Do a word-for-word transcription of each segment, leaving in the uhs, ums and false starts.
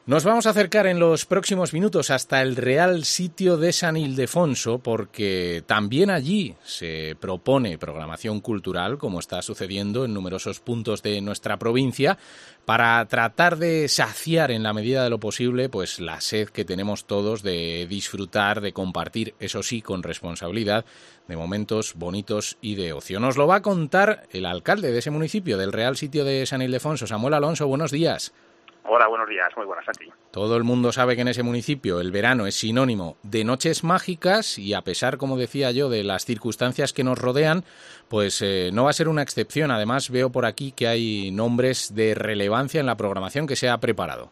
Nos vamos a acercar en los próximos minutos hasta el Real Sitio de San Ildefonso, porque también allí se propone programación cultural, como está sucediendo en numerosos puntos de nuestra provincia, para tratar de saciar en la medida de lo posible pues la sed que tenemos todos de disfrutar, de compartir, eso sí, con responsabilidad, de momentos bonitos y de ocio. Nos lo va a contar el alcalde de ese municipio, del Real Sitio de San Ildefonso, Samuel Alonso. Buenos días. Hola, buenos días, muy buenas a ti. Todo el mundo sabe que en ese municipio el verano es sinónimo de noches mágicas y a pesar, como decía yo, de las circunstancias que nos rodean, pues eh, no va a ser una excepción. Además, veo por aquí que hay nombres de relevancia en la programación que se ha preparado.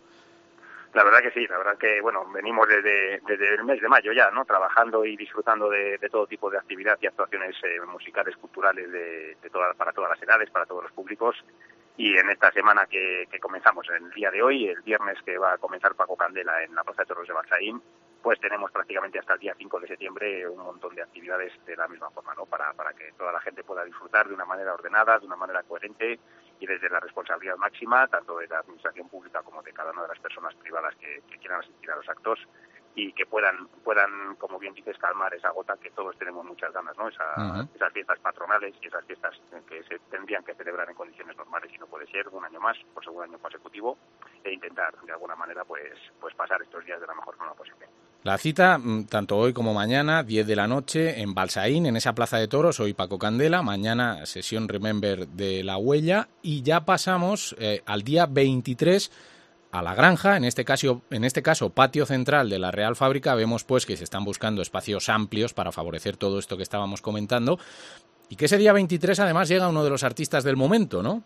La verdad que sí, la verdad que, bueno, venimos desde, desde el mes de mayo ya, ¿no?, trabajando y disfrutando de, de todo tipo de actividad y actuaciones eh, musicales, culturales, de, de toda, para todas las edades, para todos los públicos. Y en esta semana que, que comenzamos, en el día de hoy, el viernes que va a comenzar Paco Candela en la Plaza de Toros de Balsaín, pues tenemos prácticamente hasta el día cinco de septiembre un montón de actividades de la misma forma, ¿no?, para, para que toda la gente pueda disfrutar de una manera ordenada, de una manera coherente y desde la responsabilidad máxima, tanto de la administración pública como de cada una de las personas privadas que, que quieran asistir a los actos, y que puedan, puedan, como bien dices, calmar esa gota que todos tenemos muchas ganas, ¿no? Esa, uh-huh. Esas fiestas patronales y esas fiestas que se tendrían que celebrar en condiciones normales y no puede ser un año más, por segundo año consecutivo, e intentar, de alguna manera, pues, pues pasar estos días de la mejor forma posible. La cita, tanto hoy como mañana, diez de la noche, en Balsaín, en esa plaza de toros, hoy Paco Candela, mañana sesión Remember de La Huella, y ya pasamos eh, al día veintitrés, a La Granja, en este caso, en este caso patio central de la Real Fábrica. Vemos pues que se están buscando espacios amplios para favorecer todo esto que estábamos comentando, y que ese día veintitrés además llega uno de los artistas del momento, ¿no?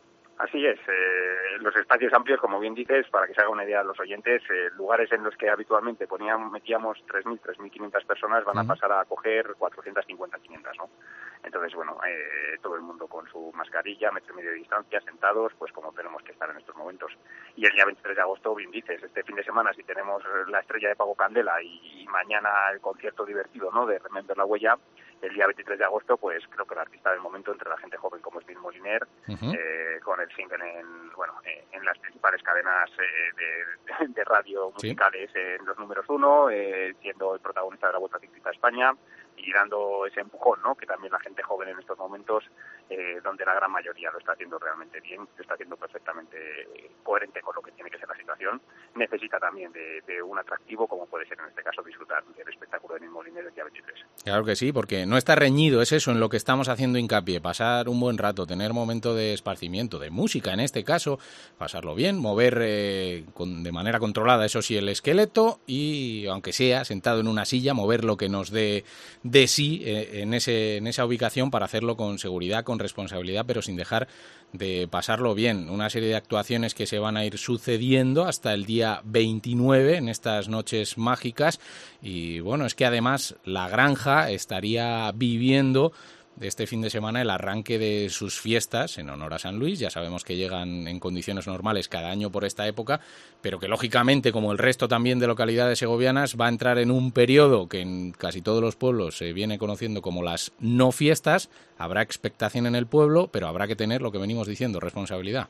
Así es, eh, los espacios amplios, como bien dices, para que se haga una idea a los oyentes, eh, lugares en los que habitualmente poníamos, metíamos tres mil, tres mil quinientas personas van uh-huh. a pasar a acoger cuatrocientas cincuenta, quinientas, ¿no? Entonces, bueno, eh, todo el mundo con su mascarilla, metro y medio de distancia, sentados, pues como tenemos que estar en estos momentos. Y el día veintitrés de agosto, bien dices, este fin de semana, si tenemos la estrella de Paco Candela y, y mañana el concierto divertido, ¿no?, de Remember La Huella, el día veintitrés de agosto, pues creo que el artista del momento entre la gente joven como es Bill Moliner, uh-huh. eh, con el single en, bueno, eh, en las principales cadenas eh, de, de radio musicales, ¿sí?, en los números uno, eh, siendo el protagonista de la Vuelta Ciclista a España y dando ese empujón, ¿no?, que también la gente joven en estos momentos, eh, donde la gran mayoría lo está haciendo realmente bien, lo está haciendo perfectamente coherente con lo que tiene que ser la situación, necesita también de, de un atractivo, como puede ser en este caso disfrutar del espectáculo de Bill Moliner el día veintitrés. Claro que sí, porque no está reñido, es eso en lo que estamos haciendo hincapié, pasar un buen rato, tener momento de esparcimiento, de música en este caso, pasarlo bien, mover eh, con, de manera controlada, eso sí, el esqueleto y, aunque sea sentado en una silla, mover lo que nos dé de sí eh, en, ese, en esa ubicación para hacerlo con seguridad, con responsabilidad, pero sin dejar de pasarlo bien. Una serie de actuaciones que se van a ir sucediendo hasta el día veintinueve en estas noches mágicas y bueno, es que además La Granja estaría viviendo de este fin de semana el arranque de sus fiestas en honor a San Luis. Ya sabemos que llegan en condiciones normales cada año por esta época, pero que lógicamente, como el resto también de localidades segovianas, va a entrar en un periodo que en casi todos los pueblos se viene conociendo como las no fiestas. Habrá expectación en el pueblo, pero habrá que tener lo que venimos diciendo, responsabilidad.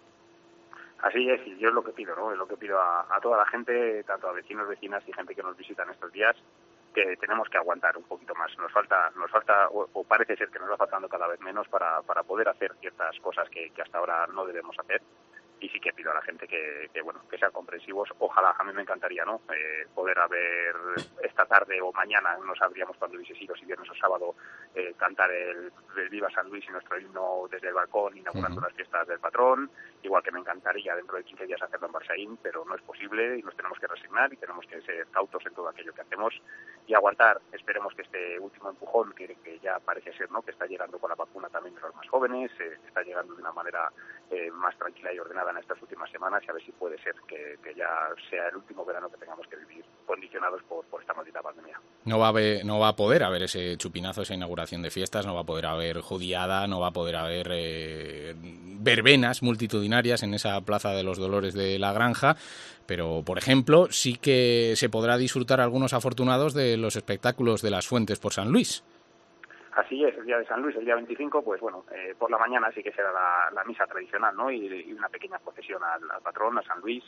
Así es, y yo es lo que pido, ¿no? Es lo que pido a, a toda la gente, tanto a vecinos, vecinas y gente que nos visita en estos días, que tenemos que aguantar un poquito más. Nos falta, nos falta o, o parece ser que nos va faltando cada vez menos para, para poder hacer ciertas cosas que, que hasta ahora no debemos hacer. Y sí que pido a la gente que, que bueno, que sean comprensivos. Ojalá, a mí me encantaría, ¿no?, eh, poder haber esta tarde o mañana, no sabríamos cuándo hubiese sido, si viernes o sábado, eh, cantar el, el Viva San Luis y nuestro himno desde el balcón, inaugurando uh-huh. las fiestas del patrón. Igual que me encantaría dentro de quince días hacerlo en Balsaín, pero no es posible y nos tenemos que resignar y tenemos que ser cautos en todo aquello que hacemos y aguantar. Esperemos que este último empujón, que, que ya parece ser, ¿no?, que está llegando con la vacuna también de los más jóvenes, eh, está llegando de una manera eh, más tranquila y ordenada en estas últimas semanas, y a ver si puede ser que, que ya sea el último verano que tengamos que vivir condicionados por, por esta maldita pandemia. No va a haber, no va a poder haber ese chupinazo, esa inauguración de fiestas, no va a poder haber jodiada, no va a poder haber eh, verbenas multitudinarias en esa Plaza de los Dolores de La Granja, pero, por ejemplo, sí que se podrá disfrutar algunos afortunados de los espectáculos de las Fuentes por San Luis. Así es, el día de San Luis, el día veinticinco, pues bueno, eh, por la mañana sí que será la, la misa tradicional, ¿no?, y, y una pequeña procesión al, al patrón, a San Luis,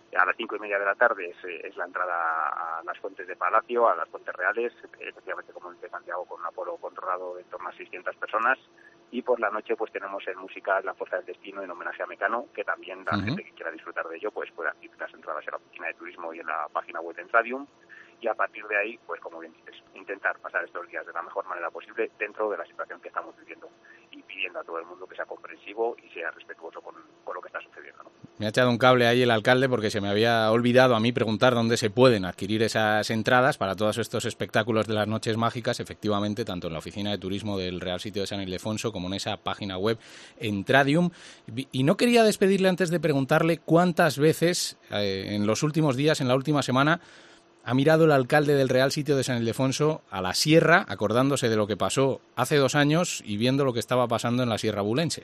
A las cinco y media de la tarde es, es la entrada a las fuentes de Palacio, a las fuentes reales, efectivamente como dice Santiago, con un aforo controlado de en torno a seiscientas personas. Y por la noche pues tenemos el musical La Fuerza del Destino en homenaje a Mecano, que también la uh-huh. gente que quiera disfrutar de ello pues puede adquirir las entradas en la oficina de turismo y en la página web de Entradium. Y a partir de ahí, pues como bien dices, intentar pasar estos días de la mejor manera posible dentro de la situación que estamos viviendo y pidiendo a todo el mundo que sea comprensivo y sea respetuoso con, con lo que está sucediendo, ¿no? Me ha echado un cable ahí el alcalde porque se me había olvidado a mí preguntar dónde se pueden adquirir esas entradas para todos estos espectáculos de las noches mágicas, efectivamente, tanto en la oficina de turismo del Real Sitio de San Ildefonso como en esa página web Entradium. Y no quería despedirle antes de preguntarle cuántas veces eh, en los últimos días, en la última semana, ha mirado el alcalde del Real Sitio de San Ildefonso a la sierra, acordándose de lo que pasó hace dos años y viendo lo que estaba pasando en la Sierra Bulense.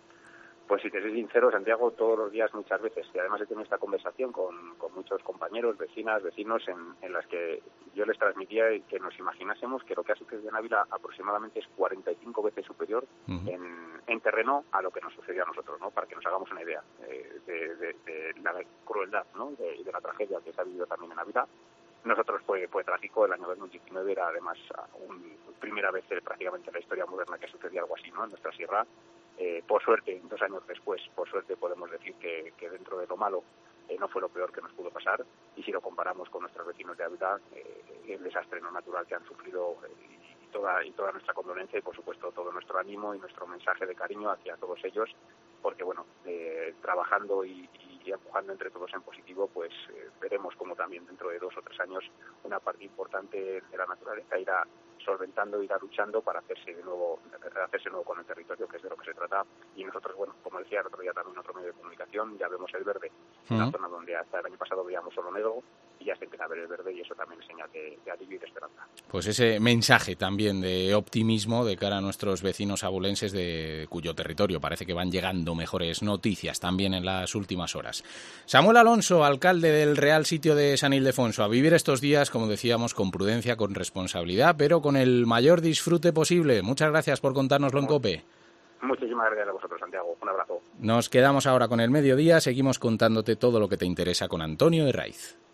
Pues si te soy sincero, Santiago, todos los días muchas veces, y además he tenido esta conversación con, con muchos compañeros, vecinas, vecinos, en, en las que yo les transmitía que nos imaginásemos que lo que ha sucedido en Ávila aproximadamente es cuarenta y cinco veces superior uh-huh. en, en terreno a lo que nos sucedió a nosotros, ¿no? Para que nos hagamos una idea eh, de, de, de la crueldad, ¿no? de, y de la tragedia que se ha vivido también en Ávila. Nosotros fue, fue trágico, el año dos mil diecinueve era además una primera vez eh, prácticamente en la historia moderna que sucedía algo así, ¿no? En nuestra sierra. Eh, por suerte, dos años después, por suerte podemos decir que, que dentro de lo malo eh, no fue lo peor que nos pudo pasar, y si lo comparamos con nuestros vecinos de Ávila, eh, el desastre no natural que han sufrido eh, y, toda, y toda nuestra condolencia y por supuesto todo nuestro ánimo y nuestro mensaje de cariño hacia todos ellos, porque bueno, eh, trabajando y, y empujando entre todos en positivo, pues eh, veremos como también dentro de dos o tres años una parte importante de la naturaleza irá solventando, irá luchando para hacerse de nuevo, hacerse nuevo con el territorio, que es de lo que se trata. Y nosotros, bueno, como decía el otro día también en otro medio de comunicación, ya vemos el verde, uh-huh. una zona donde hasta el año pasado veíamos solo negro, y ya se empieza a ver el verde, y eso también es señal de, de alivio y de esperanza. Pues ese mensaje también de optimismo de cara a nuestros vecinos abulenses, de cuyo territorio parece que van llegando mejores noticias también en las últimas horas. Samuel Alonso, alcalde del Real Sitio de San Ildefonso, a vivir estos días, como decíamos, con prudencia, con responsabilidad, pero con el mayor disfrute posible. Muchas gracias por contárnoslo en COPE. Muchísimas gracias a vosotros, Santiago. Un abrazo. Nos quedamos ahora con el mediodía. Seguimos contándote todo lo que te interesa con Antonio Herraiz.